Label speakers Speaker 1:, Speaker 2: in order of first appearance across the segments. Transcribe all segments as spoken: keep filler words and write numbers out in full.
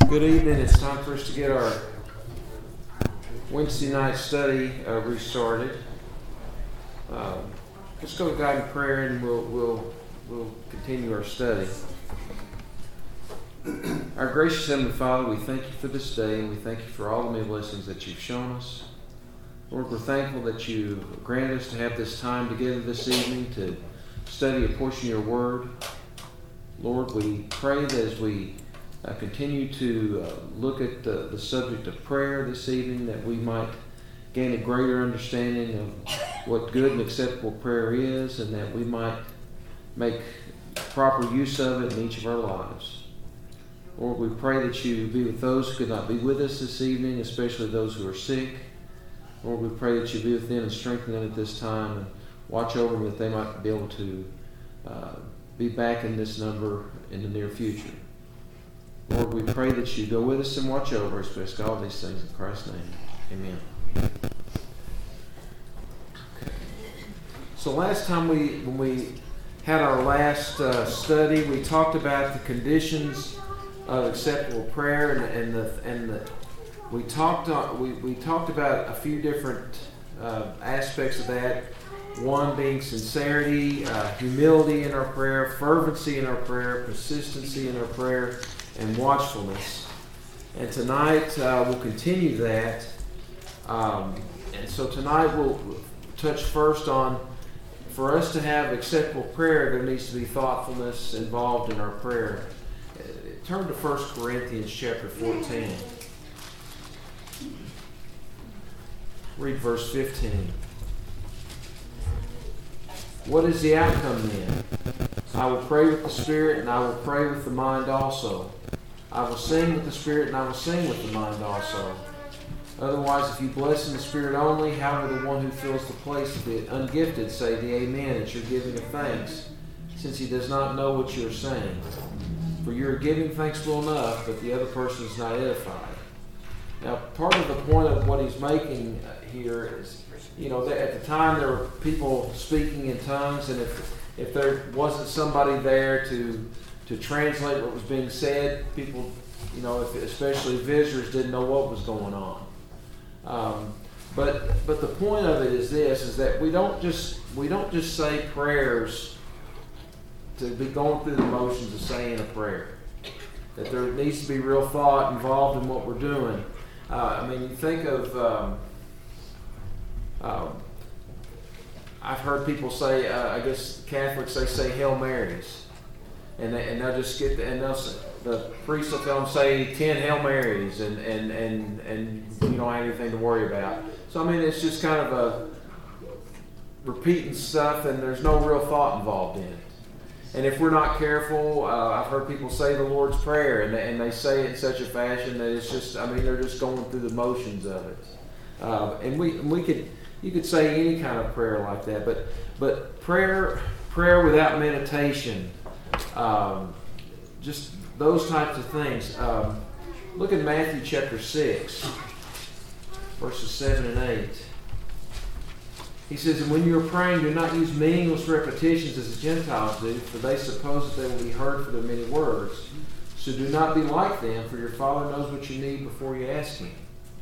Speaker 1: Good evening. It's time for us to get our Wednesday night study uh, restarted. Um, let's go to God in prayer, and we'll we'll we'll continue our study. Our gracious Heavenly Father, we thank you for this day, and we thank you for all the many blessings that you've shown us. Lord, we're thankful that you grant us to have this time together this evening to study a portion of your Word. Lord, we pray that as we uh, continue to uh, look at the, the subject of prayer this evening, that we might gain a greater understanding of what good and acceptable prayer is, and that we might make proper use of it in each of our lives. Lord, we pray that you be with those who could not be with us this evening, especially those who are sick. Lord, we pray that you be with them and strengthen them at this time, and watch over them that they might be able to uh, be back in this number in the near future. Lord, we pray that you go with us and watch over us. We ask all these things in Christ's name. Amen. Okay. So last time we, when we had our last uh, study, we talked about the conditions of acceptable prayer, and, and the and the we talked uh, we we talked about a few different uh, aspects of that. One being sincerity, uh, humility in our prayer, fervency in our prayer, persistency in our prayer, and watchfulness. And tonight uh, we'll continue that. Um, and so tonight we'll touch first on, for us to have acceptable prayer, there needs to be thoughtfulness involved in our prayer. Uh, turn to First Corinthians chapter fourteen. Read verse fifteen. What is the outcome then? I will pray with the Spirit, and I will pray with the mind also. I will sing with the Spirit, and I will sing with the mind also. Otherwise, if you bless in the Spirit only, how will the one who fills the place of the ungifted say the Amen at your giving of thanks, since he does not know what you are saying? For you are giving thanks well enough, but the other person is not edified. Now, part of the point of what he's making here is, you know, at the time there were people speaking in tongues, and if if there wasn't somebody there to to translate what was being said, people, you know, if, especially visitors, didn't know what was going on. Um, but but the point of it is this: is that we don't just we don't just say prayers to be going through the motions of saying a prayer. That there needs to be real thought involved in what we're doing. Uh, I mean, you think of. Um, Um, I've heard people say, uh, I guess Catholics, they say Hail Marys, and they, and they'll just get the, and they'll say, the priest will tell them, say ten Hail Marys, and and and and you don't have anything to worry about. So I mean, it's just kind of a repeating stuff, and there's no real thought involved in it. And if we're not careful, uh, I've heard people say the Lord's Prayer, and they, and they say it in such a fashion that it's just, I mean, they're just going through the motions of it. Uh, and we we could. You could say any kind of prayer like that, but but prayer prayer without meditation, um, just those types of things. Um, look at Matthew chapter six, verses seven and eight. He says, "And when you are praying, do not use meaningless repetitions as the Gentiles do, for they suppose that they will be heard for their many words. So do not be like them, for your Father knows what you need before you ask Him."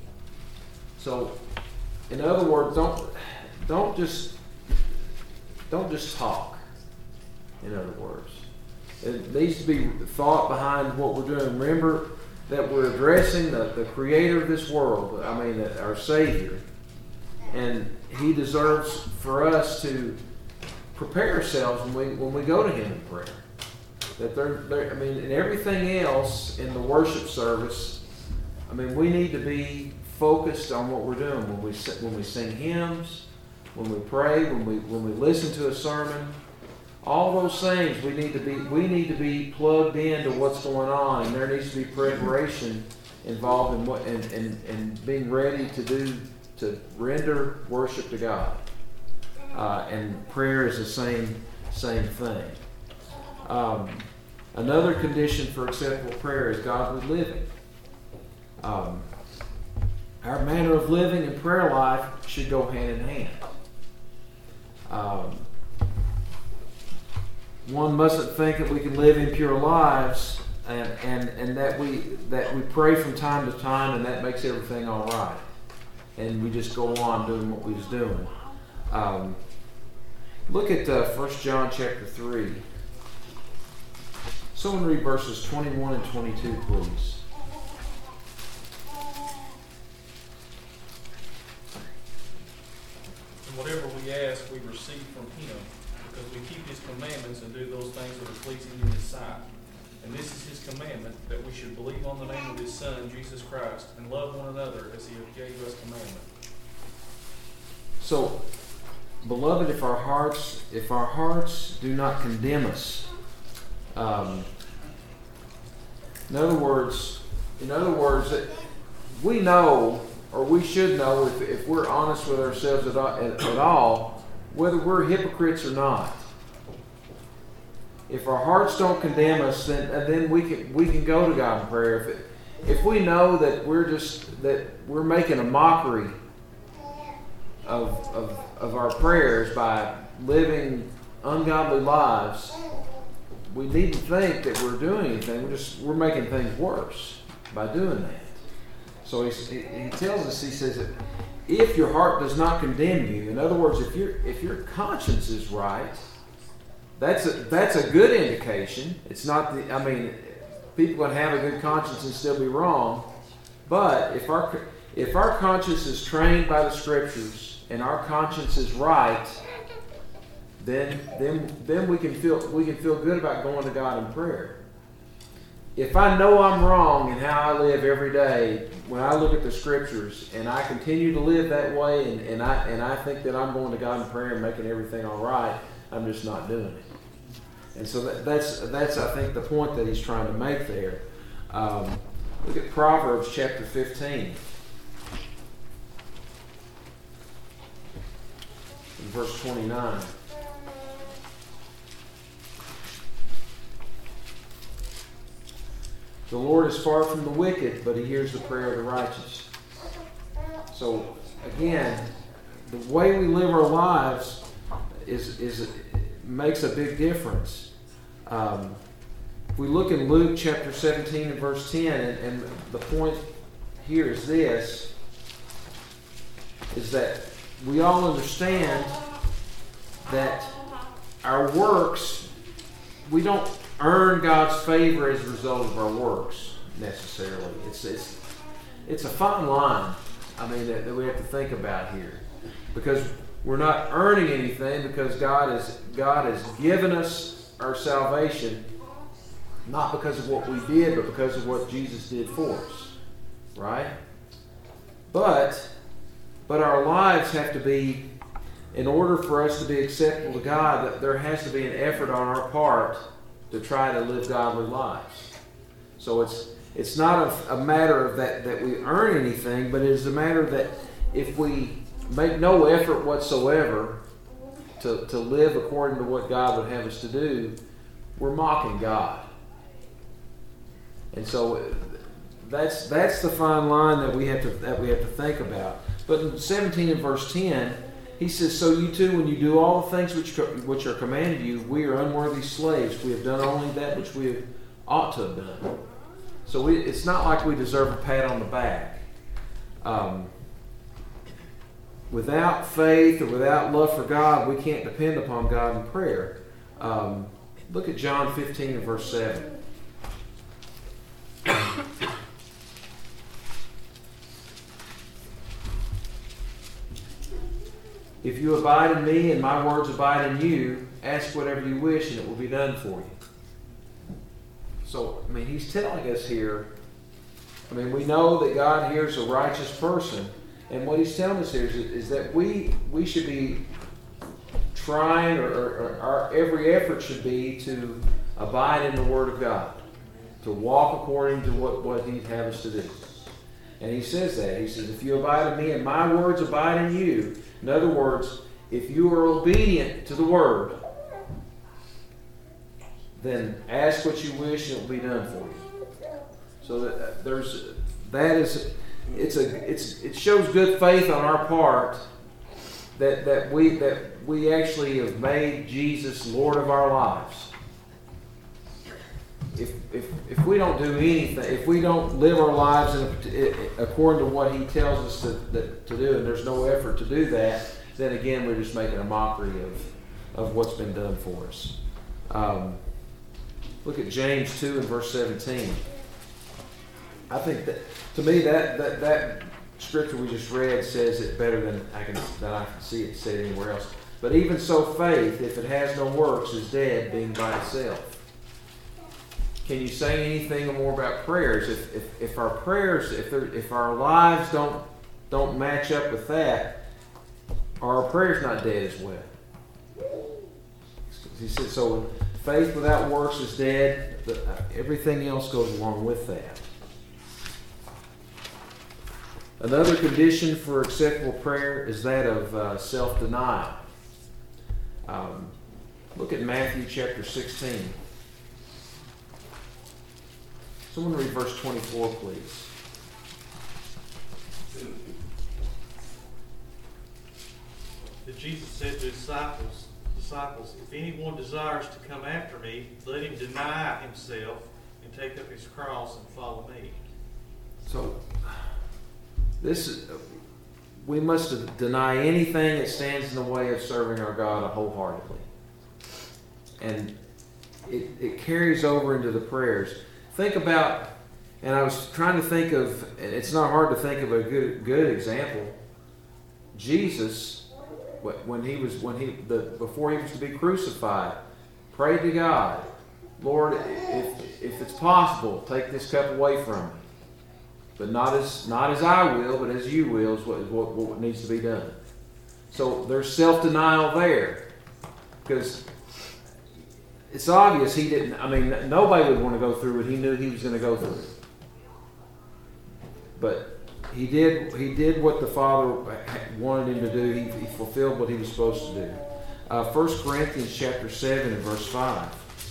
Speaker 1: So, in other words, don't don't just don't just talk. In other words, it needs to be thought behind what we're doing. Remember that we're addressing the, the Creator of this world. I mean, our Savior, and He deserves for us to prepare ourselves when we when we go to Him in prayer. That there, there I mean, in everything else in the worship service, I mean, we need to be focused on what we're doing when we when we sing hymns, when we pray, when we when we listen to a sermon. All those things we need to be we need to be plugged into what's going on, and there needs to be preparation involved in what and and, and being ready to do to render worship to God. Uh, and prayer is the same same thing. Um, another condition for acceptable prayer is godly living. Um, Our manner of living and prayer life should go hand in hand. Um, one mustn't think that we can live impure lives and, and, and that we that we pray from time to time, and that makes everything all right. And we just go on doing what we was doing. Um, look at uh, First John chapter three. Someone read verses twenty-one and twenty-two, please.
Speaker 2: Whatever we ask, we receive from Him, because we keep His commandments and do those things that are pleasing in His sight. And this is His commandment, that we should believe on the name of His Son, Jesus Christ, and love one another as He gave us commandment.
Speaker 1: So, beloved, if our hearts, if our hearts do not condemn us, um, in other words, in other words, we know. Or we should know, if, if we're honest with ourselves at, at, at all, whether we're hypocrites or not. If our hearts don't condemn us, then then we can we can go to God in prayer. If it, if we know that we're just that we're making a mockery of of of our prayers by living ungodly lives, we need to think that we're doing anything. We're just we're making things worse by doing that. So he, he tells us, he says that if your heart does not condemn you, in other words, if your if your conscience is right, that's a, that's a good indication. It's not the, I mean, people can have a good conscience and still be wrong. But if our if our conscience is trained by the Scriptures and our conscience is right, then then then we can feel we can feel good about going to God in prayer. If I know I'm wrong in how I live every day, when I look at the Scriptures and I continue to live that way, and, and I and I think that I'm going to God in prayer and making everything all right, I'm just not doing it. And so that, that's that's I think the point that he's trying to make there. Um, look at Proverbs chapter fifteen, in verse twenty-nine. The Lord is far from the wicked, but He hears the prayer of the righteous. So, again, the way we live our lives is, is makes a big difference. Um, if we look in Luke chapter seventeen and verse ten, and, and the point here is this, is that we all understand that our works, we don't earn God's favor as a result of our works necessarily. It's it's it's a fine line. I mean that, that we have to think about here, because we're not earning anything, because God is God has given us our salvation not because of what we did, but because of what Jesus did for us, right? But but our lives have to be, in order for us to be acceptable to God, that there has to be an effort on our part to try to live godly lives. So it's it's not a, a matter of that, that we earn anything, but it is a matter that if we make no effort whatsoever to, to live according to what God would have us to do, we're mocking God. And so that's that's the fine line that we have to that we have to think about. But in seventeen and verse ten, he says, "So you too, when you do all the things which which are commanded you, we are unworthy slaves. We have done only that which we ought to have done." So we, it's not like we deserve a pat on the back. Um, without faith or without love for God, we can't depend upon God in prayer. Um, look at John fifteen and verse seven. "If you abide in me and my words abide in you, ask whatever you wish and it will be done for you." So, I mean, he's telling us here, I mean, we know that God hears a righteous person. And what he's telling us here is, is that we we should be trying, or, or our every effort should be to abide in the Word of God, to walk according to what, what he'd have us to do. And he says that. He says, "If you abide in me and my words abide in you," in other words, if you are obedient to the Word, then ask what you wish and it will be done for you. So that there's that is it's a it's it shows good faith on our part that that we that we actually have made Jesus Lord of our lives. if, if, if we don't do anything, if we don't live our lives in a, according to what He tells us to, that, to do, and there's no effort to do that, then again we're just making a mockery of, of what's been done for us. Um, look at James two and verse seventeen. I think that, to me, that, that, that scripture we just read says it better than I can than I can see it said anywhere else. But even so, faith, if it has no works, is dead, being by itself. Can you say anything more about prayers? If if, if our prayers, if if our lives don't don't match up with that, are our prayers not dead as well? He said, so faith without works is dead. But everything else goes along with that. Another condition for acceptable prayer is that of uh, self-denial. Um, look at Matthew chapter sixteen. Someone read verse twenty-four, please.
Speaker 3: That Jesus said to his disciples, disciples, if anyone desires to come after me, let him deny himself and take up his cross and follow me.
Speaker 1: So, this is, we must deny anything that stands in the way of serving our God wholeheartedly. And it, it carries over into the prayers. Think about, and I was trying to think of, and it's not hard to think of a good good example. Jesus, when he was when he the before he was to be crucified, prayed to God, Lord, if if it's possible, take this cup away from me. But not as not as I will, but as you will is what, what, what needs to be done. So there's self-denial there. Because it's obvious he didn't, I mean, nobody would want to go through what he knew he was going to go through. But he did he did what the Father wanted him to do. He, he fulfilled what he was supposed to do. Uh, First Corinthians chapter seven and verse five.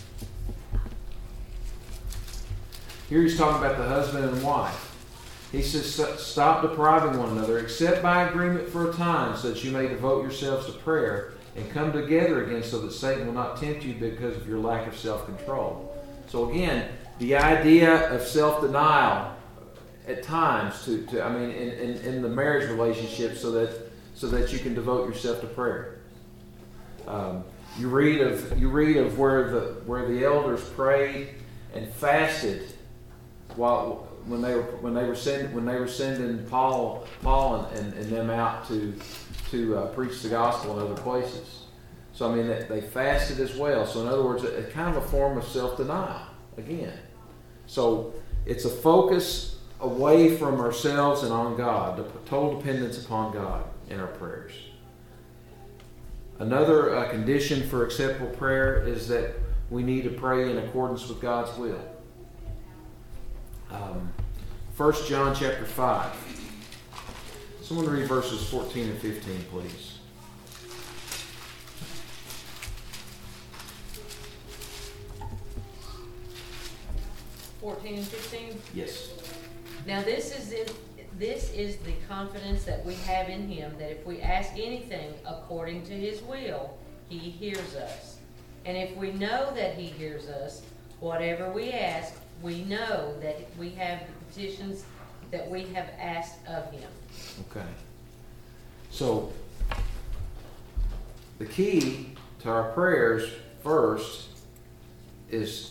Speaker 1: Here he's talking about the husband and wife. He says, stop depriving one another, except by agreement for a time, so that you may devote yourselves to prayer and come together again, so that Satan will not tempt you because of your lack of self-control. So again, the idea of self-denial at times, to, to I mean, in, in, in the marriage relationship, so that so that you can devote yourself to prayer. Um, you read of you read of where the where the elders prayed and fasted while. When they were when they were send, when they were sending Paul Paul and, and, and them out to to uh, preach the gospel in other places, so I mean they, they fasted as well. So in other words, it's kind of a form of self-denial again. So it's a focus away from ourselves and on God, the total dependence upon God in our prayers. Another uh, condition for acceptable prayer is that we need to pray in accordance with God's will. Um, First John chapter five. Someone read verses fourteen and fifteen, please.
Speaker 4: fourteen and fifteen?
Speaker 1: Yes.
Speaker 4: Now this is it, this is the confidence that we have in Him, that if we ask anything according to His will, He hears us. And if we know that He hears us, whatever we ask, we know that we have the petitions that we have asked of Him.
Speaker 1: Okay. So, the key to our prayers first is,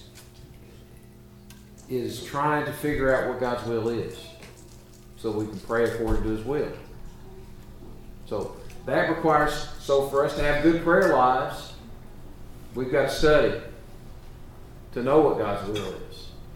Speaker 1: is trying to figure out what God's will is, so we can pray according to His will. So, that requires, so for us to have good prayer lives, we've got to study to know what God's will is.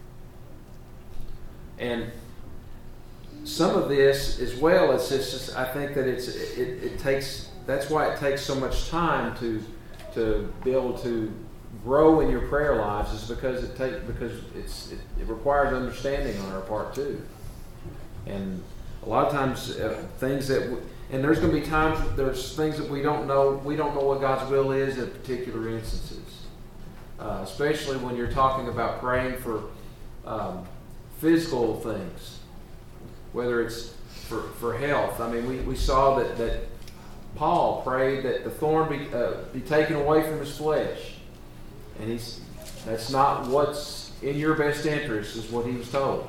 Speaker 1: And some of this as well, it's just, I think that it's it, it takes, that's why it takes so much time to to be able to grow in your prayer lives, is because it take because it's it, it requires understanding on our part too. And a lot of times uh, things that we, and there's going to be times there's things that we don't know we don't know what God's will is in particular instances, uh, especially when you're talking about praying for um, physical things, whether it's for, for health. I mean, we, we saw that, that Paul prayed that the thorn be, uh, be taken away from his flesh. And he's that's not what's in your best interest, is what he was told.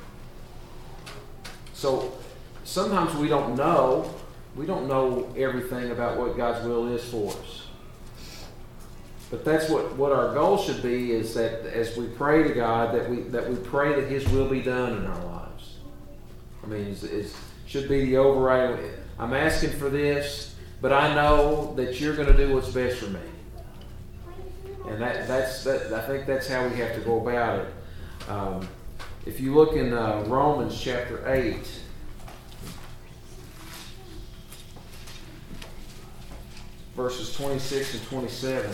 Speaker 1: So sometimes we don't know, we don't know everything about what God's will is for us. But that's what, what our goal should be, is that as we pray to God, that we that we pray that his will be done in our lives. I mean, it's, it's should be the overriding, I'm asking for this, but I know that you're going to do what's best for me. And that that's that. I think that's how we have to go about it. Um, if you look in uh, Romans chapter eight, verses twenty-six and twenty-seven.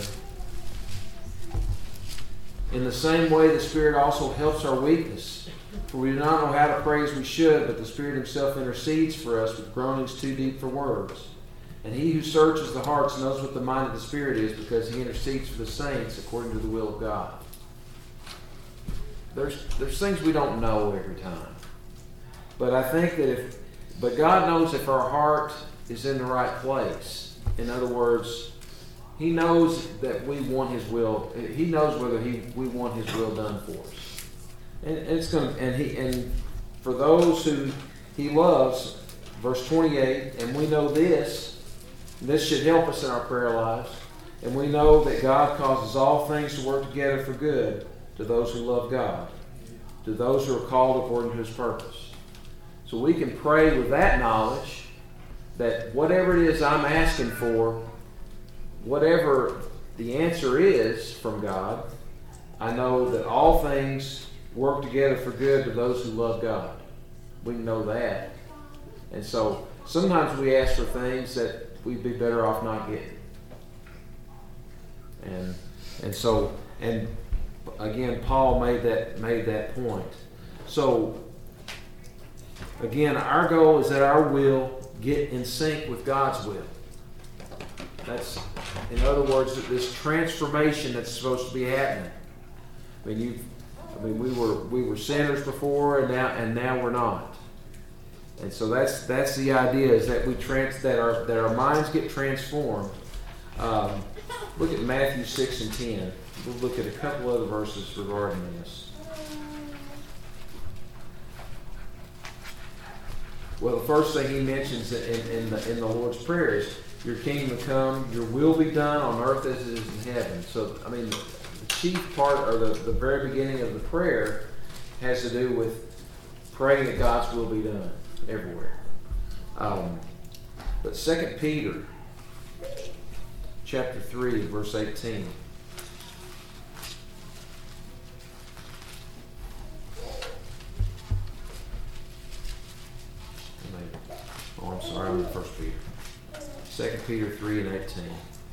Speaker 1: In the same way, the Spirit also helps our weakness. For we do not know how to pray as we should, but the Spirit himself intercedes for us with groanings too deep for words. And he who searches the hearts knows what the mind of the Spirit is, because he intercedes for the saints according to the will of God. There's there's things we don't know every time. But I think that if, but God knows if our heart is in the right place. In other words, he knows that we want his will. He knows whether he we want his will done for us. And, and it's going to, and he and for those who he loves, verse twenty-eight, and we know this, this should help us in our prayer lives, and we know that God causes all things to work together for good to those who love God, to those who are called according to his purpose. So we can pray with that knowledge that whatever it is I'm asking for, whatever the answer is from God, I know that all things work together for good to those who love God. We know that. And so sometimes we ask for things that we'd be better off not getting. And and so and again, Paul made that made that point. So again, our goal is that our will get in sync with God's will. That's, in other words, this transformation that's supposed to be happening. I mean, you, I mean, we were we were sinners before, and now and now we're not. And so that's that's the idea, is that we trans that our that our minds get transformed. Um, look at Matthew six and ten. We'll look at a couple other verses regarding this. Well, the first thing he mentions in, in the in the Lord's Prayer is, your kingdom come, your will be done on earth as it is in heaven. So, I mean, the chief part, or the, the very beginning of the prayer, has to do with praying that God's will be done everywhere. Um, but Second Peter, chapter three, verse eighteen. Oh, I'm sorry, I'm in First Peter. Second Peter three and eighteen.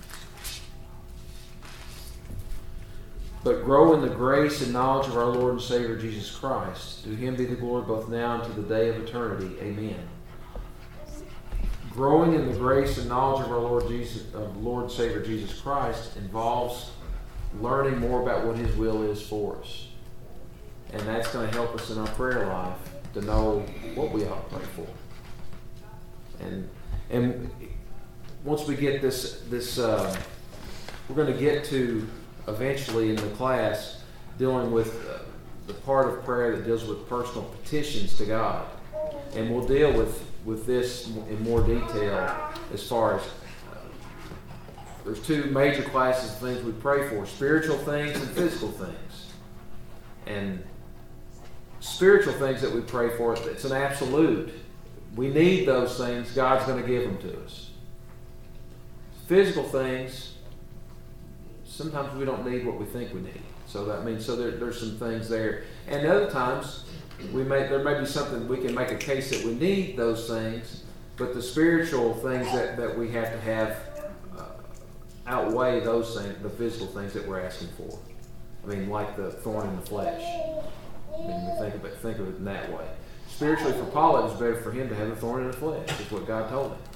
Speaker 1: But grow in the grace and knowledge of our Lord and Savior Jesus Christ. To him be the glory both now and to the day of eternity. Amen. Growing in the grace and knowledge of our Lord Jesus, of Lord and Savior Jesus Christ, involves learning more about what his will is for us. And that's going to help us in our prayer life to know what we ought to pray for. And and once we get this, this uh, we're going to get to eventually in the class dealing with uh, the part of prayer that deals with personal petitions to God. And we'll deal with, with this in more detail as far as uh, there's two major classes of things we pray for, spiritual things and physical things. And spiritual things that we pray for, it's an absolute. We need those things. God's going to give them to us. Physical things, sometimes we don't need what we think we need. So that means so there, there's some things there. And other times, we may there may be something we can make a case that we need those things, but the spiritual things that, that we have to have uh, outweigh those things, the physical things that we're asking for. I mean, like the thorn in the flesh. I mean, we think of it, think of it in that way. Spiritually, for Paul, it was better for him to have a thorn in the flesh. That's what God told him.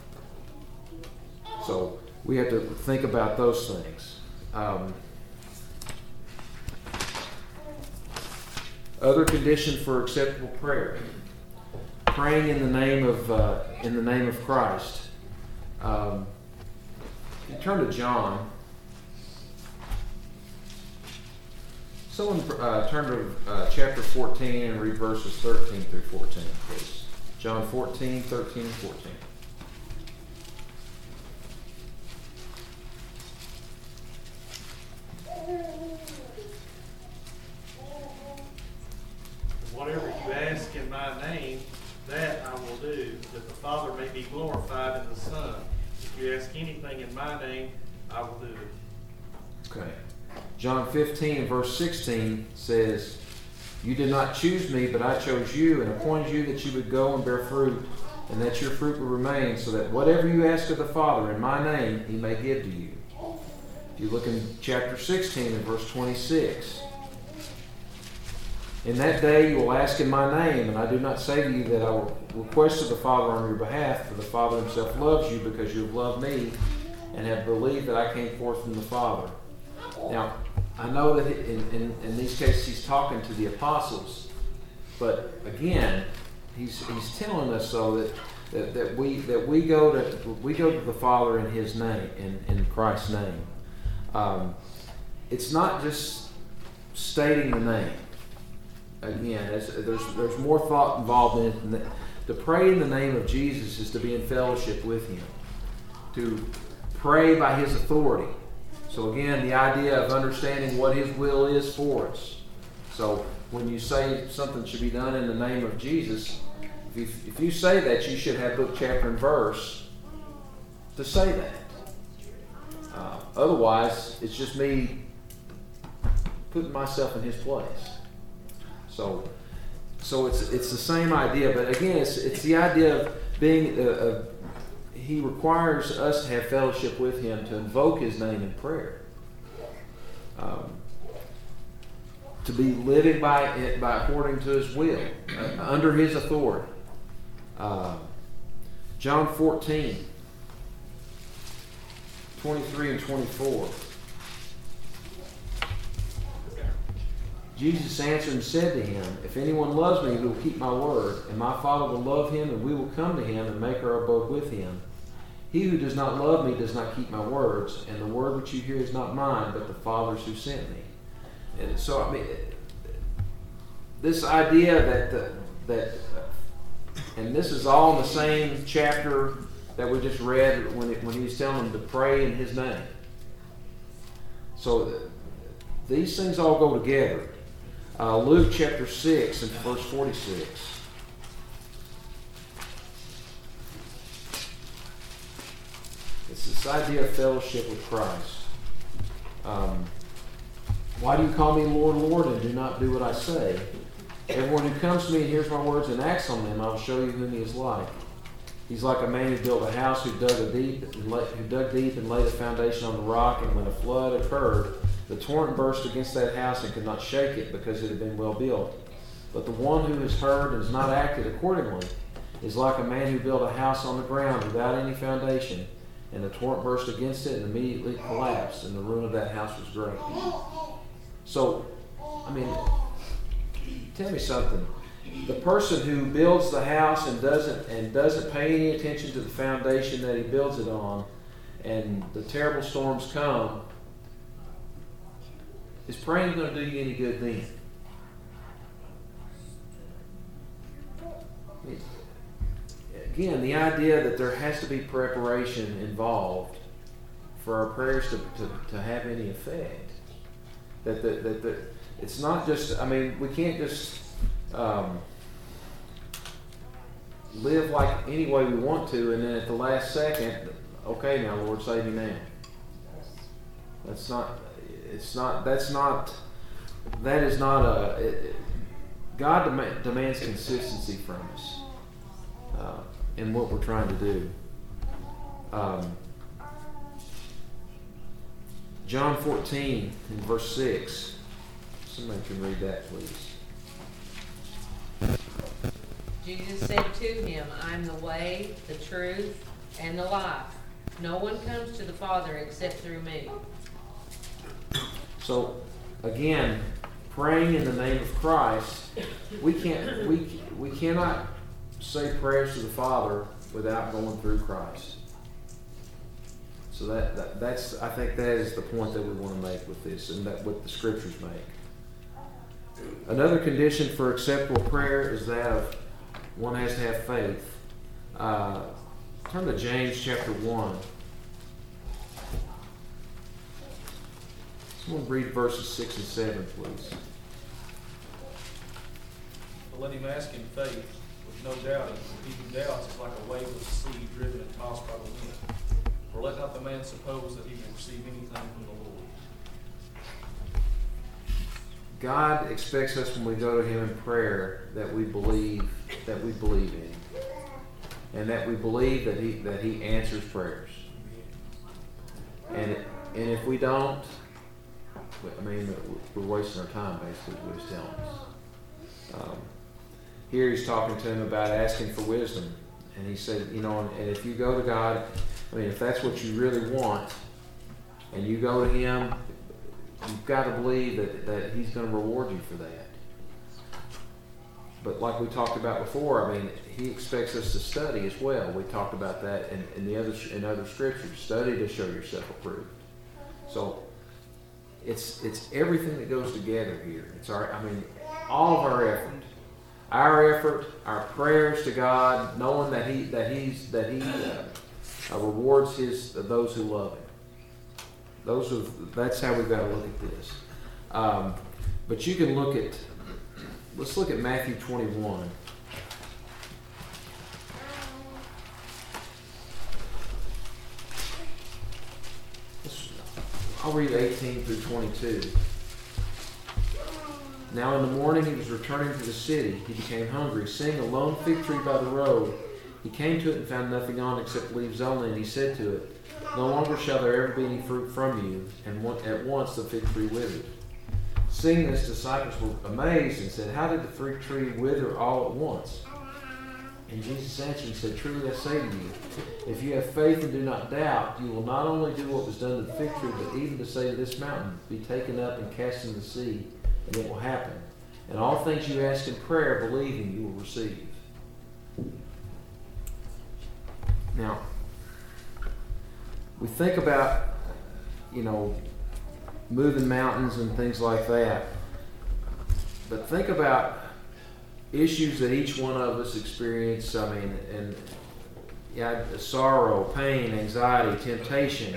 Speaker 1: So we have to think about those things. Um, other condition for acceptable prayer: praying in the name of uh, in the name of Christ. Um, you turn to John, Someone uh, turn to uh, chapter fourteen and read verses thirteen through fourteen, please. John fourteen, thirteen, and fourteen.
Speaker 3: Whatever you ask in my name, that I will do, that the Father may be glorified in the Son. If you ask anything in my name, I will do it.
Speaker 1: Okay. John fifteen and verse sixteen says, "You did not choose me, but I chose you and appointed you that you would go and bear fruit, and that your fruit would remain, so that whatever you ask of the Father in my name, he may give to you." If you look in chapter sixteen and verse twenty-six, "In that day you will ask in my name, and I do not say to you that I will request of the Father on your behalf, for the Father himself loves you, because you have loved me and have believed that I came forth from the Father." Now, I know that in, in, in these cases he's talking to the apostles, but again, he's he's telling us so that, that, that we that we go to we go to the Father in His name, in, in Christ's name. Um, it's not just stating the name. Again, there's there's more thought involved in it. Than that. To pray in the name of Jesus is to be in fellowship with Him. To pray by His authority. So again, the idea of understanding what His will is for us. So when you say something should be done in the name of Jesus, if you, if you say that, you should have book, chapter, and verse to say that. Uh, otherwise, it's just me putting myself in His place. So, so it's it's the same idea, but again, it's it's the idea of being. Uh, uh, he requires us to have fellowship with Him, to invoke His name in prayer, um, to be living by it by according to His will, uh, under His authority. Uh, John fourteen, twenty-three and twenty-four. Jesus answered and said to him, "If anyone loves me, he will keep my word, and my Father will love him, and we will come to him and make our abode with him. He who does not love me does not keep my words, and the word which you hear is not mine, but the Father's who sent me." And so, I mean, this idea that the, that, and this is all in the same chapter that we just read when it, when he was telling them to pray in His name. So these things all go together. Uh, Luke chapter six and verse forty-six. It's this idea of fellowship with Christ. Um, Why do you call me Lord, Lord, and do not do what I say? Everyone who comes to me and hears my words and acts on them, I will show you whom he is like. He's like a man who built a house, who dug a deep, and lay, who dug deep and laid a foundation on the rock. And when a flood occurred, the torrent burst against that house and could not shake it, because it had been well built. But the one who has heard and has not acted accordingly is like a man who built a house on the ground without any foundation, and the torrent burst against it and immediately collapsed, and the ruin of that house was great. So, I mean, tell me something. The person who builds the house and doesn't and doesn't pay any attention to the foundation that he builds it on, and the terrible storms come, is praying going to do you any good then? Again, the idea that there has to be preparation involved for our prayers to, to, to have any effect. That the, that the, it's not just, I mean, we can't just um, live like any way we want to, and then at the last second, okay, now Lord, save me now. That's not, it's not, that's not, that is not a, it, it, God dem- demands consistency from us uh, in what we're trying to do. Um, John fourteen in verse six. Somebody can read that, please.
Speaker 4: Jesus said to him, "I am the way, the truth, and the life. No one comes to the Father except through me."
Speaker 1: So, again, praying in the name of Christ, we can't we we cannot say prayers to the Father without going through Christ. So that, that that's I think that is the point that we want to make with this, and that what the Scriptures make. Another condition for acceptable prayer is that of one has to have faith. Uh, turn to James chapter one. Someone read verses six and seven, please.
Speaker 2: But let him ask in faith, with no doubting. For he who doubts is like a wave of the sea, driven and tossed by the wind. For let not the man suppose that he will receive anything from the Lord.
Speaker 1: God expects us when we go to Him in prayer that we believe that we believe in Him, and that we believe that He that He answers prayers. And and if we don't, I mean, we're wasting our time. Basically, is what He's telling us. Um, here He's talking to him about asking for wisdom, and He said, you know, and if you go to God, I mean, if that's what you really want, and you go to Him, you've got to believe that, that He's going to reward you for that. But like we talked about before, I mean, He expects us to study as well. We talked about that in, in the other in other scriptures. Study to show yourself approved. So it's it's everything that goes together here. It's our I mean, all of our effort, our effort, our prayers to God, knowing that He that He's that He uh, uh, rewards His uh, those who love Him. Those are, that's how we've got to look at this. Um, but you can look at, let's look at Matthew twenty-one. Let's, I'll read eighteen through twenty-two. Now in the morning he was returning to the city. He became hungry. Seeing a lone fig tree by the road, he came to it and found nothing on it except leaves only, and he said to it, no longer shall there ever be any fruit from you. And at once the fig tree withered. Seeing this, disciples were amazed and said, how did the fig tree wither all at once? And Jesus answered and said, truly I say to you, if you have faith and do not doubt, you will not only do what was done to the fig tree, but even to say to this mountain, be taken up and cast into the sea, and it will happen. And all things you ask in prayer, believing, you will receive. Now, we think about, you know, moving mountains and things like that. But think about issues that each one of us experience. I mean, and yeah, sorrow, pain, anxiety, temptation.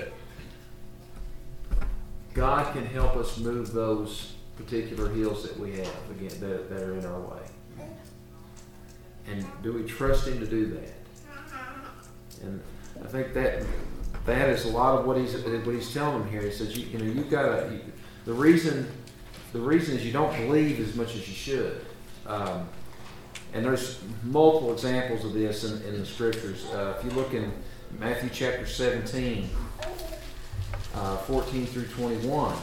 Speaker 1: God can help us move those particular hills that we have, again, that, that are in our way. And do we trust Him to do that? And I think that that is a lot of what he's what he's telling them here. He says, you, you know, you've got to. You, the reason, the reason is you don't believe as much as you should. Um, and there's multiple examples of this in, in the scriptures. Uh, if you look in Matthew chapter seventeen, uh, fourteen through twenty-one.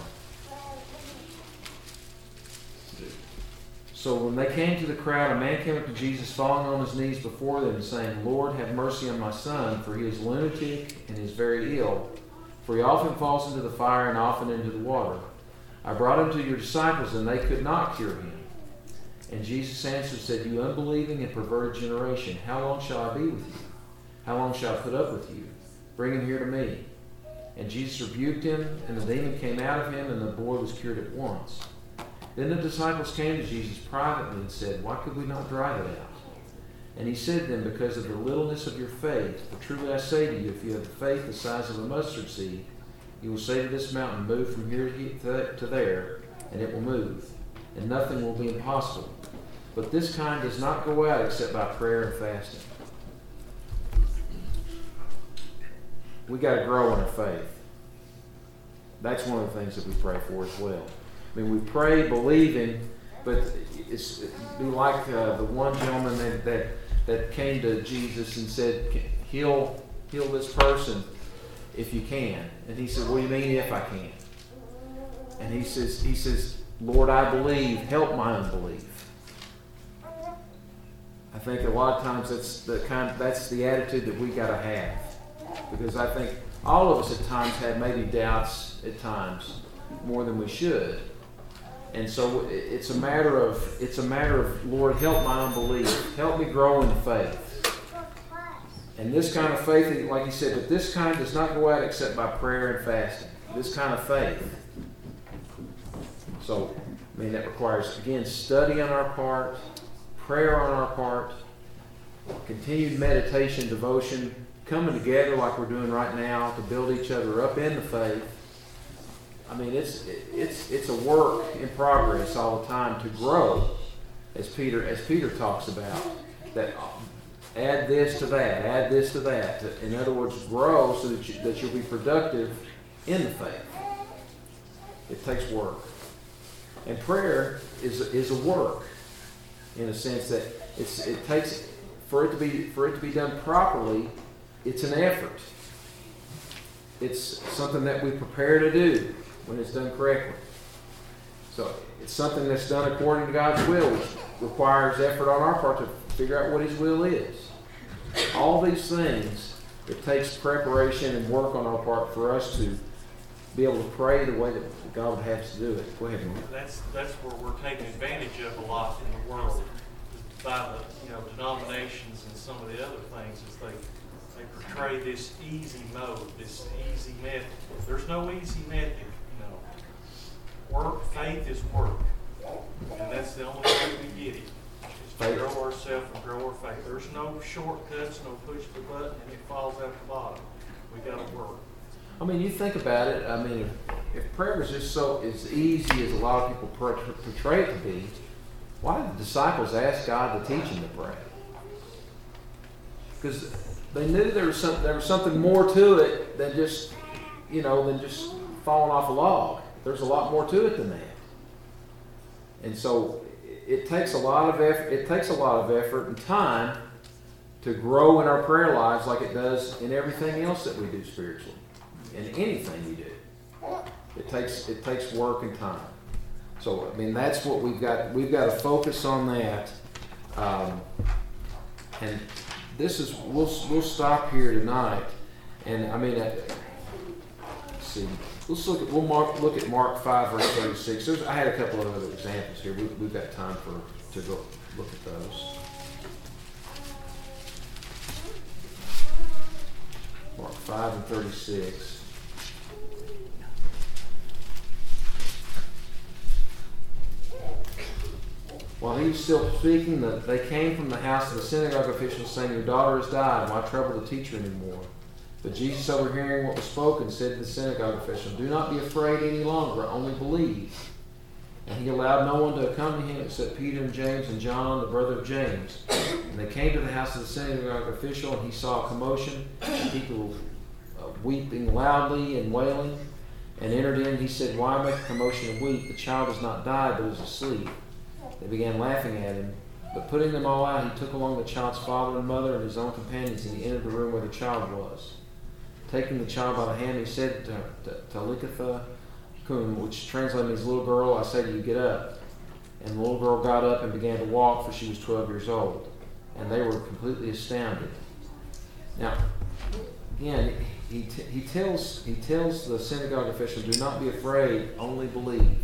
Speaker 1: So when they came to the crowd, a man came up to Jesus, falling on his knees before them, saying, Lord, have mercy on my son, for he is lunatic and is very ill. For he often falls into the fire and often into the water. I brought him to your disciples, and they could not cure him. And Jesus answered and said, you unbelieving and perverted generation, how long shall I be with you? How long shall I put up with you? Bring him here to me. And Jesus rebuked him, and the demon came out of him, and the boy was cured at once. Then the disciples came to Jesus privately and said, why could we not drive it out? And he said to them, because of the littleness of your faith, for truly I say to you, if you have the faith the size of a mustard seed, you will say to this mountain, move from here to there, and it will move, and nothing will be impossible. But this kind does not go out except by prayer and fasting. We got to grow in our faith. That's one of the things that we pray for as well. I mean, we pray believing, but it's it'd be like uh, the one gentleman that, that that came to Jesus and said, heal, heal this person if you can. And he said, what do you mean if I can? And he says, he says, Lord, I believe, help my unbelief. I think a lot of times that's the kind that's the attitude that we got to have. Because I think all of us at times have maybe doubts at times more than we should. And so it's a matter of it's a matter of Lord, help my unbelief, help me grow in faith. And this kind of faith, like he said, but this kind does not go out except by prayer and fasting. This kind of faith. So I mean, that requires, again, study on our part, prayer on our part, continued meditation, devotion, coming together like we're doing right now to build each other up in the faith. I mean, it's it's it's a work in progress all the time to grow, as Peter as Peter talks about. That add this to that, add this to that. In other words, grow so that you, that you'll be productive in the faith. It takes work, and prayer is is a work, in a sense that it's it takes for it to be for it to be done properly. It's an effort. It's something that we prepare to do when it's done correctly. So it's something that's done according to God's will, which requires effort on our part to figure out what His will is. All these things, it takes preparation and work on our part for us to be able to pray the way that God would have us to do it. Go ahead, Mark.
Speaker 3: That's that's where we're taking advantage of a lot in the world by the you know denominations and some of the other things is they they portray this easy mode, this easy method. There's no easy method, you know. Work, faith is work, and that's the only way we get it. Is to grow ourselves and grow our faith. There's no shortcuts, no push the button and it falls out the bottom. We got to work.
Speaker 1: I mean, you think about it. I mean, if, if prayer was just so as easy as a lot of people portray it to be, why did the disciples ask God to teach them to pray? Because they knew there was some, there was something more to it than just, you know, than just falling off a log. There's a lot more to it than that. And so it takes a lot of effort. It takes a lot of effort and time to grow in our prayer lives, like it does in everything else that we do spiritually, in anything we do. It takes it takes work and time. So I mean, that's what we've got. We've got to focus on that. Um, and this is we'll we'll stop here tonight. And I mean, uh, let's see. Let's look at we'll mark, look at Mark five verse thirty-six. There's, I had a couple of other examples here. We, we've got time for to go look at those. Mark five and thirty-six. While he was still speaking, the, they came from the house of the synagogue officials, saying, "Your daughter has died. Why trouble the teacher anymore?" But Jesus, overhearing what was spoken, said to the synagogue official, "Do not be afraid any longer, only believe." And he allowed no one to accompany him except Peter and James and John, the brother of James. And they came to the house of the synagogue official, and he saw a commotion, and people uh, weeping loudly and wailing, and entered in. He said, "Why make a commotion and weep? The child has not died, but is asleep." They began laughing at him. But putting them all out, he took along the child's father and mother and his own companions, and he entered the room where the child was. Taking the child by the hand, he said to Talitha Kum, which translated means, "Little girl, I say to you, get up." And the little girl got up and began to walk, for she was twelve years old. And they were completely astounded. Now, again, he, t- he tells he tells the synagogue official, "Do not be afraid, only believe."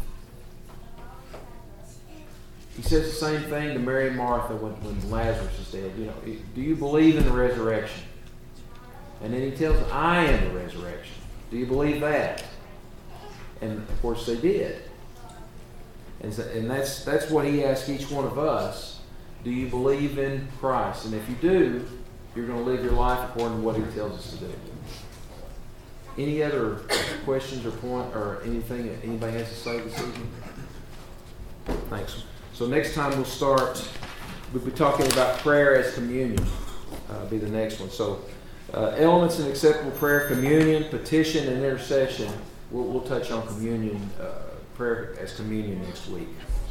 Speaker 1: He says the same thing to Mary and Martha when, when Lazarus is dead. You know, do you believe in the resurrection? And then he tells them, "I am the resurrection. Do you believe that?" And of course they did. And, so, and that's that's what he asks each one of us. Do you believe in Christ? And if you do, you're going to live your life according to what he tells us to do. Any other questions or point or anything that anybody has to say this evening? Thanks. So next time we'll start, we'll be talking about prayer as communion. Uh, be the next one. So uh, elements in acceptable prayer: communion, petition, and intercession. We'll, we'll touch on communion, uh, prayer as communion next week.